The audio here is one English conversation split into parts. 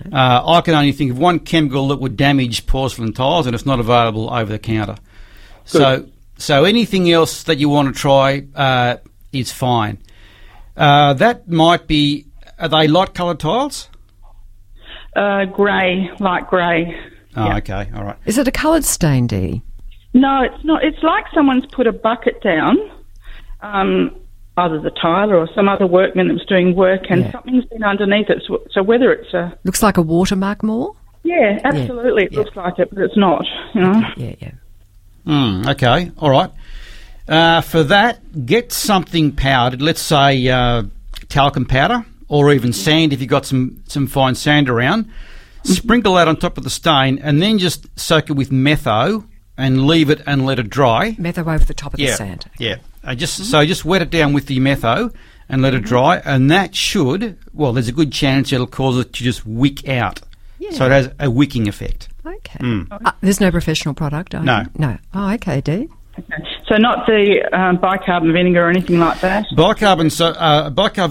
I can only think of one chemical that would damage porcelain tiles, and it's not available over the counter. So anything else that you want to try is fine. That might be. Are they light coloured tiles? Grey, light grey. Oh, yeah. okay, all right. Is it a coloured stain, Dee? No, it's not. It's like someone's put a bucket down, either the tiler or some other workman that was doing work, and something's been underneath it. So whether it's a... Looks like a watermark more? Yeah, absolutely. It looks like it, but it's not, you know. Yeah. Okay, all right. For that, get something powdered, let's say talcum powder or even sand if you've got some fine sand around. Sprinkle that on top of the stain and then just soak it with metho and leave it and let it dry. Metho over the top of the sand. Yeah. So just wet it down with the metho and let it dry, and that should, well, there's a good chance it'll cause it to just wick out. Yeah. So it has a wicking effect. Okay. There's no professional product, No. No. Oh, okay, Dee. Okay. So not the bicarbonate vinegar or anything like that? Bicarbonate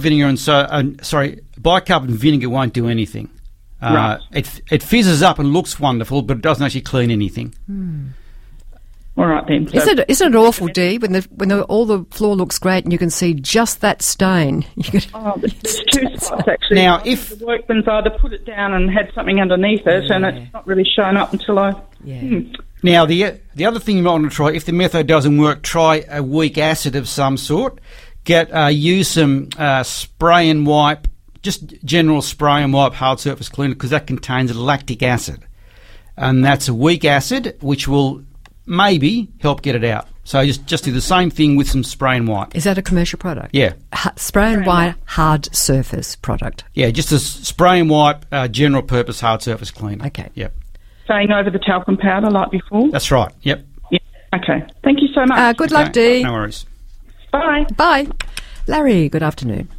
vinegar won't do anything. Right. It fizzes up and looks wonderful, but it doesn't actually clean anything. All right then. So Isn't it awful, Dee, when all the floor looks great and you can see just that stain? there's two spots actually. Now, if the workman's either put it down and had something underneath it, and it's not really shown up until I. Yeah. Now, the other thing you might want to try, if the method doesn't work, try a weak acid of some sort. Use some spray and wipe, just general spray and wipe hard surface cleaner, because that contains lactic acid, and that's a weak acid which will maybe help get it out. So just do the same thing with some spray and wipe. Is that a commercial product? Yeah. Spray and wipe hard surface product. Yeah, just a spray and wipe general purpose hard surface cleaner. Okay. Yep. Staying over the talcum powder like before? That's right. Yep. Yeah. Okay. Thank you so much. Good luck, Dee. No worries. Bye. Bye. Larry, good afternoon.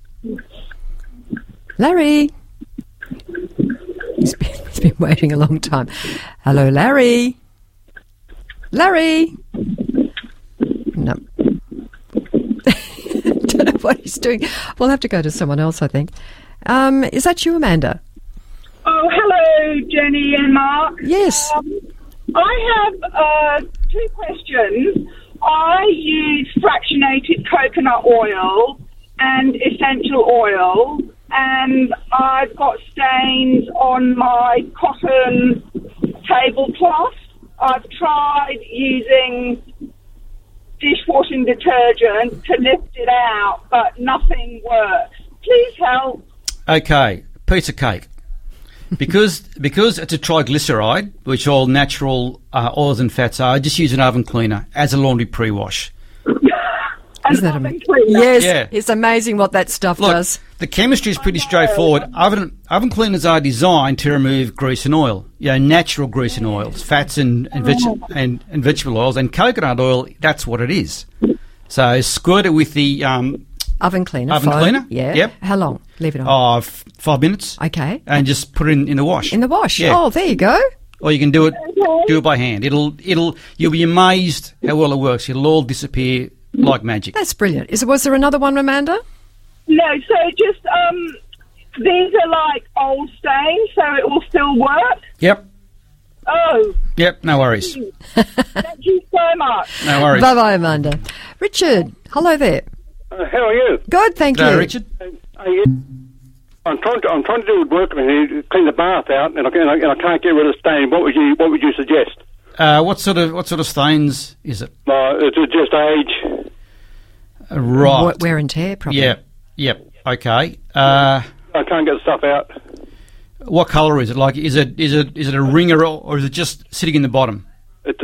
Larry. He's been waiting a long time. Hello, Larry. Larry. No. Don't know what he's doing. We'll have to go to someone else, I think. Is that you, Amanda? Oh, hello, Jenny and Mark. Yes. I have two questions. I use fractionated coconut oil and essential oil, and I've got stains on my cotton tablecloth. I've tried using dishwashing detergent to lift it out, but nothing works. Please help. Okay, piece of cake. Because it's a triglyceride, which all natural oils and fats are, just use an oven cleaner as a laundry pre-wash. Isn't that amazing? Yes, yeah. It's amazing what that stuff does. The chemistry is pretty straightforward. Oven cleaners are designed to remove grease and oil, natural grease and oils, fats and vegetable oils, and coconut oil, that's what it is. So squirt it with the oven cleaner. Yeah. Yep. How long? Leave it on? 5 minutes. Okay. And just put it in the wash. In the wash? Yeah. Oh, there you go. Or you can do it by hand. You'll be amazed how well it works. It'll all disappear like magic. That's brilliant. Was there another one, Amanda? No, so just these are like old stains, so it will still work? Yep. Oh. Yep, no worries. Thank you so much. No worries. Bye-bye, Amanda. Richard, hello there. How are you? Good, thank you. Richard. I'm trying to do work here, clean the bath out, and I can't get rid of the stain. What would you suggest? What sort of stains is it? It's just age. Right. Wear and tear, probably. Yep. Okay. I can't get the stuff out. What colour is it? Like, is it a ringer or is it just sitting in the bottom? Most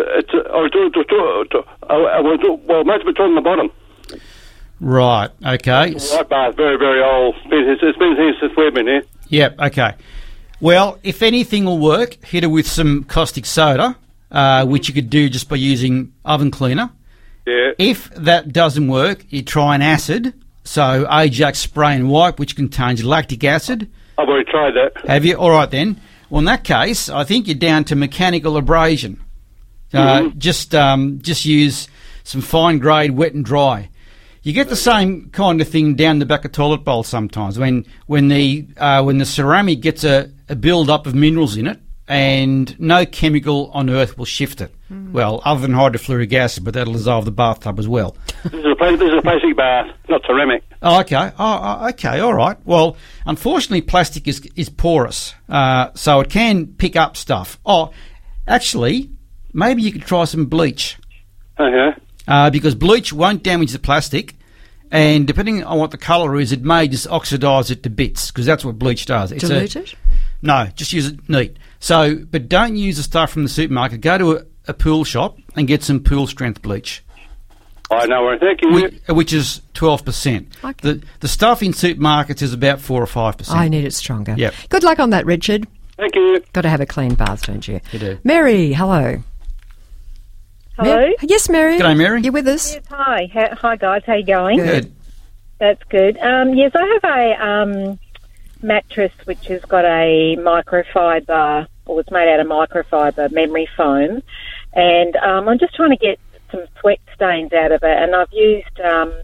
of it's on the bottom. Right. Okay. Right bath, very, very old. It's been here since we've been here. Yep. Okay. Well, if anything will work, hit it with some caustic soda, which you could do just by using oven cleaner. Yeah. If that doesn't work, you try an acid. So Ajax spray and wipe, which contains lactic acid. I've already tried that. Have you? All right then. Well, in that case, I think you're down to mechanical abrasion. Just use some fine grade wet and dry. You get the same kind of thing down the back of toilet bowl sometimes when the ceramic gets a a build-up of minerals in it, and no chemical on Earth will shift it. Well, other than hydrofluoric acid, but that'll dissolve the bathtub as well. This is a plastic bath, not ceramic. Oh, okay. Okay, all right. Well, unfortunately, plastic is porous, so it can pick up stuff. Oh, actually, maybe you could try some bleach. Okay. Because bleach won't damage the plastic, and depending on what the colour is, it may just oxidise it to bits, because that's what bleach does. Dilute it? No, just use it neat. So, but don't use the stuff from the supermarket. Go to a pool shop and get some pool strength bleach. I know where. Thank you. Which is 12%. Okay. The stuff in supermarkets is about 4 or 5%. I need it stronger. Yep. Good luck on that, Richard. Thank you. Got to have a clean bath, don't you? You do. Mary, hello. Hello? Yes, Mary. G'day, Mary. You with us? Yes, hi. Hi, guys. How you going? Good. That's good. Yes, I have a mattress which has got a microfiber, or it's made out of microfiber memory foam, and I'm just trying to get some sweat stains out of it, and I've used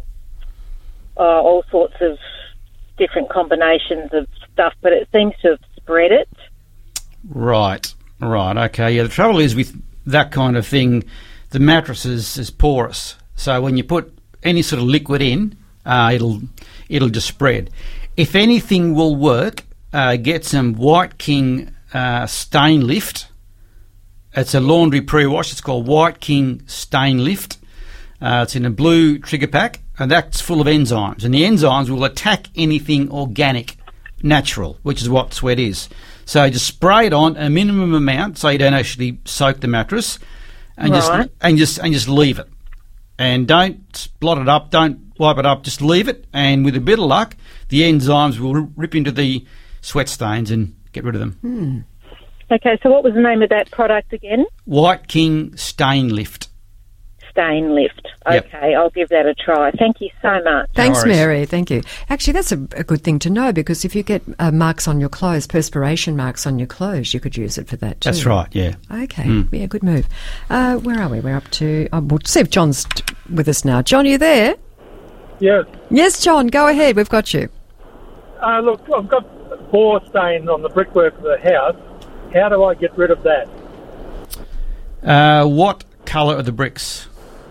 all sorts of different combinations of stuff, but it seems to have spread it. Right. Okay. Yeah, the trouble is with that kind of thing, the mattress is porous. So when you put any sort of liquid in, it'll just spread. If anything will work, get some White King Stain Lift. It's a laundry pre-wash. It's called White King Stain Lift. It's in a blue trigger pack, and that's full of enzymes. And the enzymes will attack anything organic, natural, which is what sweat is. So just spray it on a minimum amount, so you don't actually soak the mattress, and just leave it. And don't blot it up, don't wipe it up, just leave it. And with a bit of luck, the enzymes will rip into the sweat stains and get rid of them. Okay, so what was the name of that product again? White King Stain Lift. Stain Lift. Yep. Okay, I'll give that a try. Thank you so much. Thanks, worries. Mary. Thank you. Actually, that's a good thing to know, because if you get marks on your clothes, perspiration marks on your clothes, you could use it for that too. That's right, yeah. Okay, yeah, good move. Where are we? We're up to... we'll see if John's with us now. John, are you there? Yes. Yes, John, go ahead. We've got you. Look, I've got pore stains on the brickwork of the house. How do I get rid of that? What colour are the bricks?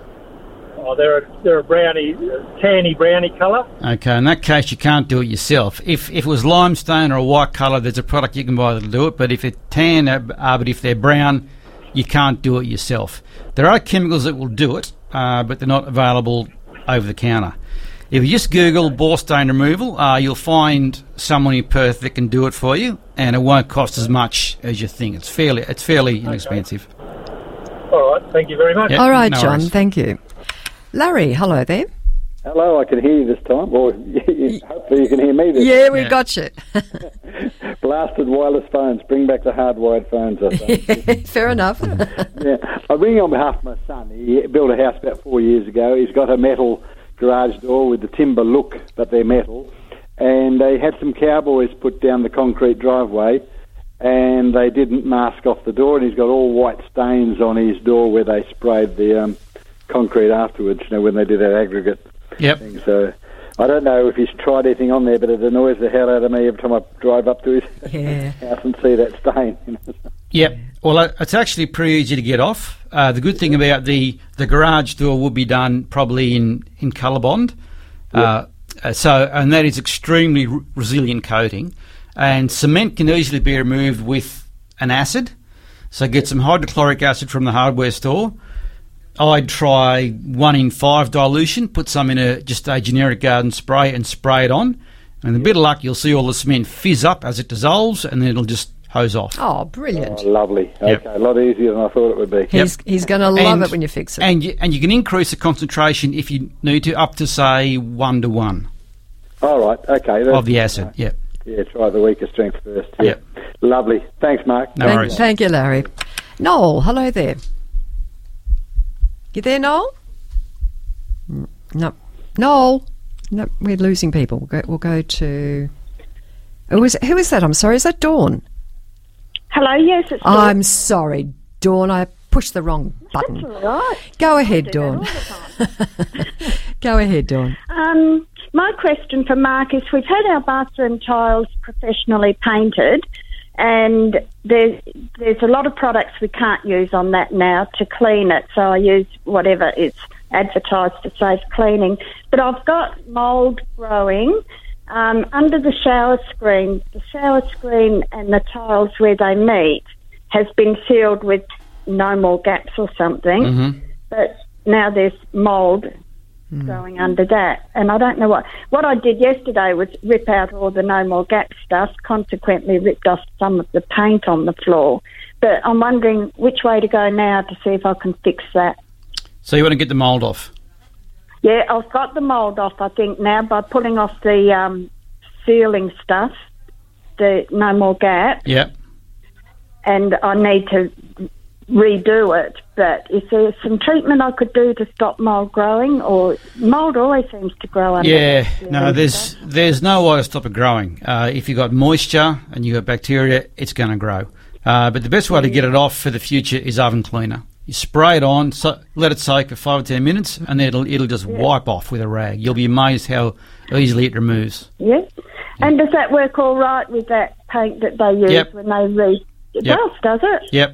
Oh, they're a brownie, tanny brownie colour. Okay, in that case, you can't do it yourself. If it was limestone or a white colour, there's a product you can buy that'll do it. But if it's tan, but if they're brown, you can't do it yourself. There are chemicals that will do it, but they're not available over the counter. If you just Google bore stain removal, you'll find someone in Perth that can do it for you, and it won't cost as much as you think. It's fairly inexpensive. All right, thank you very much. Yep, All right, no John, worries. thank you. Larry, hello there. Hello, I can hear you this time. Or hopefully you can hear me this time. Yeah, we've got you. Blasted wireless phones. Bring back the hardwired phones, I think. Fair enough. Yeah. I'm ringing on behalf of my son. He built a house about 4 years ago. He's got a metal garage door with the timber look, but they're metal. And they had some cowboys put down the concrete driveway, and they didn't mask off the door, and he's got all white stains on his door where they sprayed the concrete afterwards, when they did that aggregate thing. So I don't know if he's tried anything on there, but it annoys the hell out of me every time I drive up to his house and see that stain. Yep. Well, it's actually pretty easy to get off. The good thing about the garage door will be done probably in Colorbond. Yep. And that is extremely resilient coating. And cement can easily be removed with an acid. So get some hydrochloric acid from the hardware store. I'd try 1 in 5 dilution, put some in just a generic garden spray and spray it on. And with a bit of luck, you'll see all the cement fizz up as it dissolves, and then it'll just hose off. Oh, brilliant. Oh, lovely. Yep. Okay, a lot easier than I thought it would be. He's going to love it when you fix it. And you can increase the concentration if you need to, up to, say, 1 to 1. All right, okay. Of the acid, yeah. Yeah, try the weaker strength first. Yeah. Yep. Lovely. Thanks, Mark. No worries. Thank you, Larry. Noel, hello there. You there, Noel? No. Noel? No, we're losing people. We'll go to... Who is that? I'm sorry. Is that Dawn? Hello, yes, it's Dawn. I'm sorry, Dawn. I pushed the wrong button. That's all right. Go ahead, Dawn. Go ahead, Dawn. My question for Mark is, we've had our bathroom tiles professionally painted, and there's a lot of products we can't use on that now to clean it, so I use whatever it's advertised to safe cleaning. But I've got mould growing under the shower screen. The shower screen and the tiles where they meet has been sealed with no more gaps or something, Mm-hmm. but now there's mould growing under that. And I don't know what I did yesterday was rip out all the no more gap stuff, consequently ripped off some of the paint on the floor. But I'm wondering which way to go now to see if I can fix that. So you want to get the mould off? Yeah, I've got the mould off, I think, now by pulling off the sealing stuff, the no more gap. Yep. And I need to redo it. But is there some treatment I could do to stop mould growing? Or mould always seems to grow under. Yeah, no, there's no way to stop it growing. If you've got moisture and you've got bacteria, it's going to grow. But the best way to get it off for the future is oven cleaner. You spray it on, let it soak for 5 or 10 minutes, and then it'll just wipe off with a rag. You'll be amazed how easily it removes. Yeah. And does that work all right with that paint that they use Yep. when they It does it? Yep,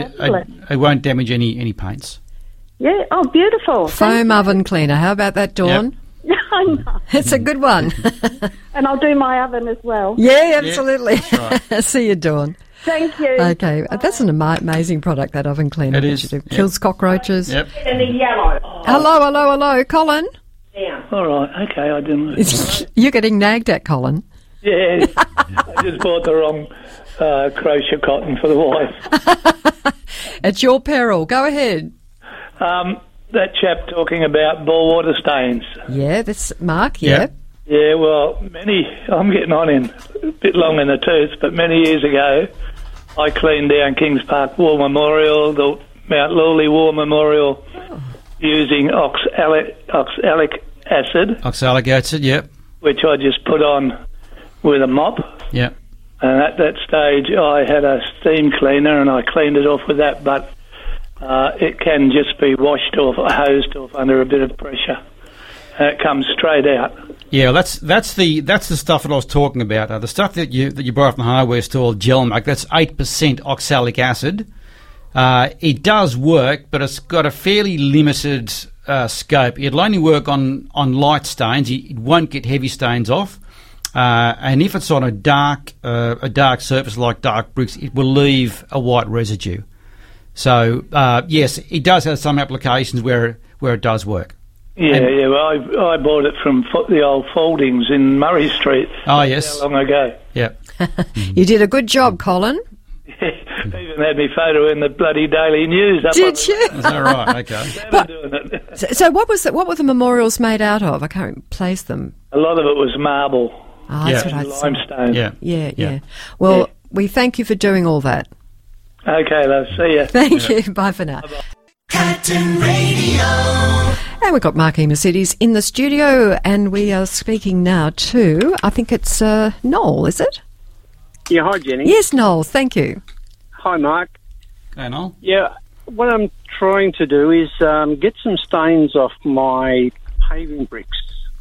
it won't damage any paints. Yeah, oh, beautiful. Foam oven cleaner. How about that, Dawn? I know. It's a good one. And I'll do my oven as well. Yeah, absolutely. Right. See you, Dawn. Thank you. Okay, that's an amazing product, that oven cleaner. It that is. you do. Yep. Kills cockroaches. Yep. And the yellow. Hello, Colin. All right, okay, I didn't. You're getting nagged at, Colin. Yeah, I just bought the wrong crochet cotton for the wife. At your peril. Go ahead. That chap talking about bore water stains. Yeah, that's Mark, yeah. Yeah, well, I'm getting on in a bit long in the tooth, but many years ago, I cleaned down Kings Park War Memorial, the Mount Lawley War Memorial, using oxalic acid. Oxalic acid, yep. Which I just put on with a mop. Yep. And at that stage, I had a steam cleaner and I cleaned it off with that, but it can just be washed off, hosed off under a bit of pressure. And it comes straight out. Yeah, well, that's the stuff that I was talking about. The stuff that you buy from the hardware store, Gelmac, that's 8% oxalic acid. It does work, but it's got a fairly limited scope. It'll only work on light stains. It won't get heavy stains off. And if it's on a dark surface like dark bricks, it will leave a white residue. So yes, it does have some applications where it does work. Yeah. Well, I bought it from the old Foldings in Murray Street. Oh yes, How long ago? Yep. You did a good job, Colin. Even had me photo in the bloody Daily News. Did you? Is that right? Okay. Doing it. So what were the memorials made out of? I can't place them. A lot of it was marble. Oh, that's what I thought. Limestone. Yeah. Well, we thank you for doing all that. Okay, love. See ya. Thank you. Bye for now. Captain Radio. And we've got Mark Mercedes in the studio, and we are speaking now to, I think it's Noel, is it? Yeah, hi, Jenny. Yes, Noel, thank you. Hi, Mark. Hey, Noel. Yeah, what I'm trying to do is get some stains off my paving bricks.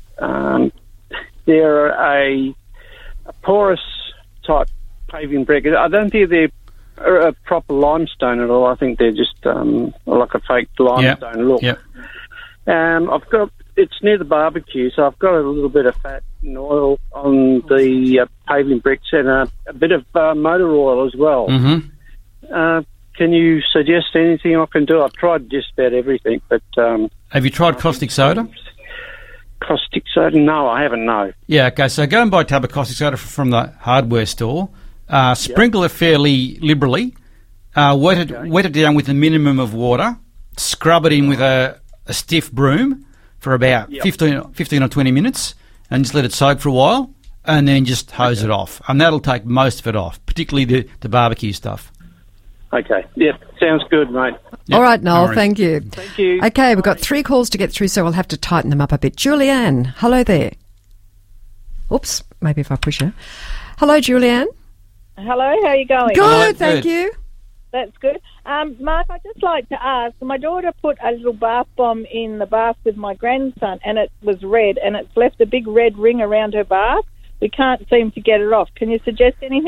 They're a porous type paving brick. I don't think they're a proper limestone at all. I think they're just like a fake limestone look. Yep. It's near the barbecue, so I've got a little bit of fat and oil on the paving bricks and a bit of motor oil as well. Mm-hmm. Can you suggest anything I can do? I've tried just about everything, but... have you tried caustic soda? Caustic soda? No, I haven't, no. Yeah, okay, so go and buy a tub of caustic soda from the hardware store. Sprinkle it fairly liberally. Wet it down with a minimum of water. Scrub it in with a stiff broom for about 15 or 20 minutes and just let it soak for a while and then just hose it off. And that'll take most of it off, particularly the barbecue stuff. Okay. Yeah, sounds good, mate. Yep. All right, Noel, thank you. Thank you. Okay, we've got 3 calls to get through, so we'll have to tighten them up a bit. Julianne, hello there. Oops, maybe if I push her. Hello, Julianne. Hello, how are you going? Good, thank you. That's good. Mark, I'd just like to ask, my daughter put a little bath bomb in the bath with my grandson and it was red and it's left a big red ring around her bath. We can't seem to get it off. Can you suggest anything?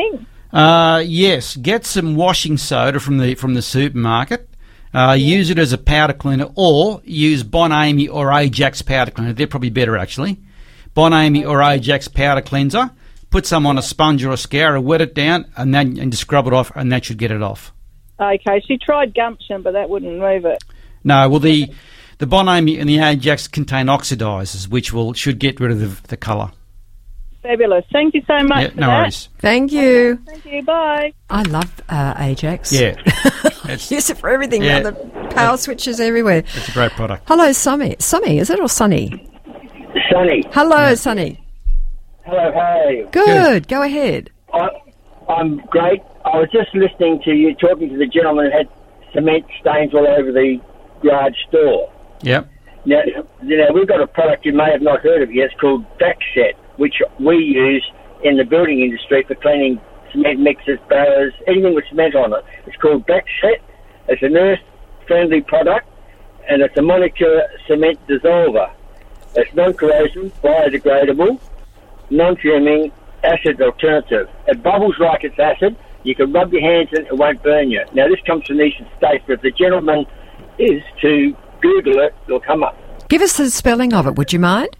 Yes, get some washing soda from the supermarket. Use it as a powder cleaner, or use Bon-Ami or Ajax powder cleaner. They're probably better, actually. Bon-Ami or Ajax powder cleanser. Put some on a sponge or a scourer, wet it down, and just scrub it off, and that should get it off. Okay, she tried gumption, but that wouldn't move it. No, well, the Bon-Ami and the Ajax contain oxidizers, which should get rid of the colour. Fabulous. Thank you so much for no that. worries. Thank you. Thank you. Bye. I love Ajax. Yeah. Use it for everything. Yeah. The power switches everywhere. It's a great product. Hello, Sunny. Sunny, is it, or Sunny? Sunny. Hello, Sunny. Hello, how are you? Good. Go ahead. I'm great. I was just listening to you talking to the gentleman who had cement stains all over the garage door. Yep. Now, we've got a product you may have not heard of yet. It's called Backset, which we use in the building industry for cleaning cement mixers, barrows, anything with cement on it. It's called Backset. It's an earth-friendly product, and it's a molecular cement dissolver. It's non-corrosive, biodegradable, non-fuming, acid alternative. It bubbles like it's acid. You can rub your hands in it, it won't burn you. Now, this comes from the Eastern States, but if the gentleman is to Google it, it'll come up. Give us the spelling of it, would you mind?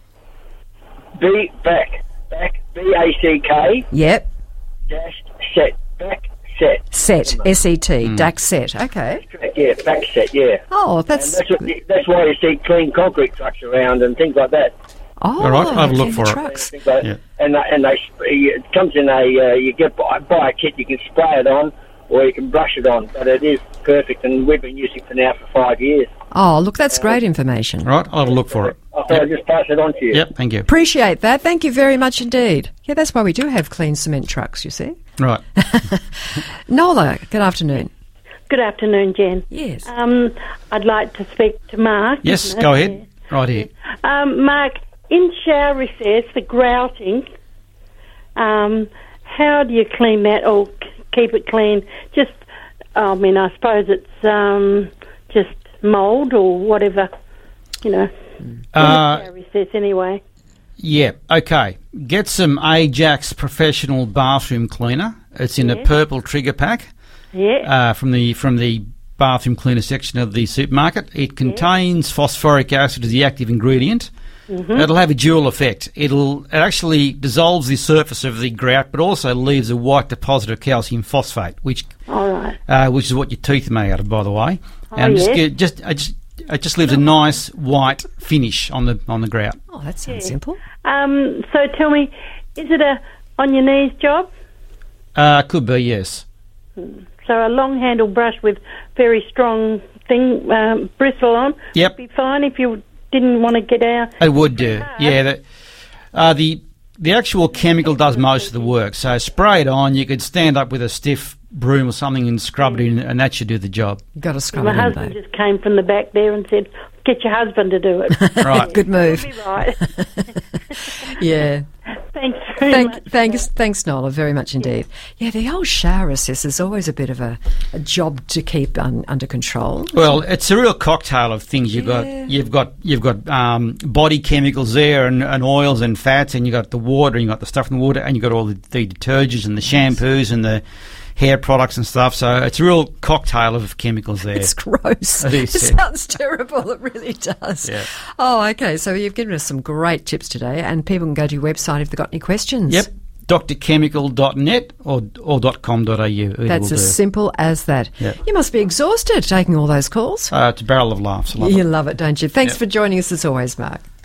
Back, B-A-C-K. Yep. Dash set, Backset. Set, S-E-T, Daxset. Okay. Correct, yeah, Backset, yeah. Oh, that's... That's why you see clean concrete trucks around and things like that. Oh, all right, I'll have a look for trucks. it. Yeah. And it comes in you buy a kit, you can spray it on or you can brush it on, but it is perfect, and we've been using it for now for 5 years. Oh, look, that's great information. All right, I'll have a look for it. I thought I'd just pass it on to you. Yep, thank you. Appreciate that. Thank you very much indeed. Yeah, that's why we do have clean cement trucks, you see. Right. Nola, good afternoon. Good afternoon, Jen. Yes. I'd like to speak to Mark. Yes, go ahead. Right here. Mark, in shower recess, the grouting, how do you clean that or keep it clean? Just, I suppose it's just mould or whatever, in the shower recess anyway. Yeah, okay. Get some Ajax Professional Bathroom Cleaner. It's in a purple trigger pack. Yeah. From the bathroom cleaner section of the supermarket. It contains phosphoric acid as the active ingredient. Mm-hmm. It'll have a dual effect. It actually dissolves the surface of the grout, but also leaves a white deposit of calcium phosphate, which is what your teeth are made out of, by the way. And it just leaves a nice white finish on the grout. Oh, that sounds simple. So tell me, is it a on your knees job? Could be, yes. So a long handle brush with very strong bristle on would be fine if you didn't want to get out. It would do, yeah. The actual chemical does most of the work. So spray it on. You could stand up with a stiff broom or something and scrub it in, and that should do the job. You've got to scrub My it in, husband just came from the back there and said, "Get your husband to do it." Right, good move. You'll be right. Yeah. Thanks very much. Thanks, Nola, very much indeed. Yeah, the old shower recess is always a bit of a job to keep under control. Well, it's a real cocktail of things. You've got body chemicals there and oils and fats, and you've got the water, and you've got the stuff in the water, and you've got all the detergents and the shampoos and the hair products and stuff. So it's a real cocktail of chemicals there. It's gross. It is, It sounds terrible. It really does. Yeah. Oh, okay. So you've given us some great tips today, and people can go to your website if they've got any questions. Yep. drchemical.net or .com.au. That's as simple as that. Yep. You must be exhausted taking all those calls. It's a barrel of laughs. You love it, don't you? Thanks for joining us as always, Mark.